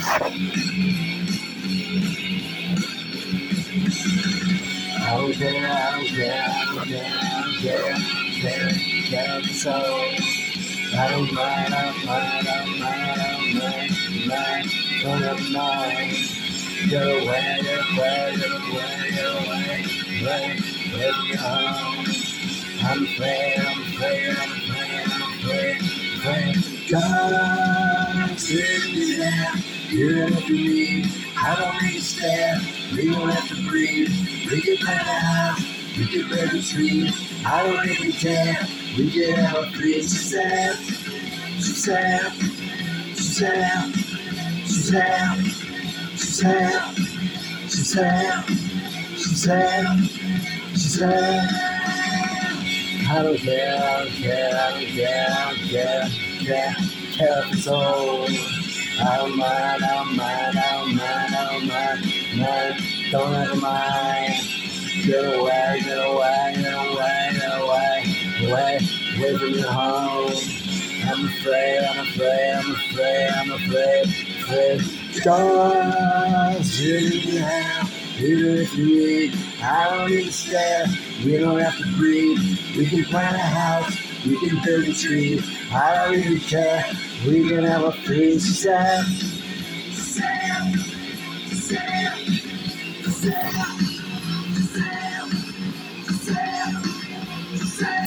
I don't care, I don't care, I don't care, I don't care, so I don't mind, I don't mind, I don't mind, I don't mind. Get away, get away, get away, get away, away, away from your home. I'm afraid, I'm afraid, I'm afraid, I'm afraid, afraid. God's sitting me there, you don't have to leave, I don't need to stare, we don't have to breathe, we can plant a house, we can build a tree, I don't really care, we can have a free. She said, she said, she said, she said, she said, she said, she said, she said, I don't care, I don't care, I don't care, I don't care, care if it's old. I don't mind, I don't mind, I don't mind, I don't mind, don't ever mind. Get away, get away, get away, get away, away from your home. I'm afraid, I'm afraid, I'm afraid, I'm afraid. Stars in now, even if you need, I don't need to stare, we don't have to breathe, we can plant a house, we can build a tree, I don't really care, we can have a free. She said, she said, she said, she said.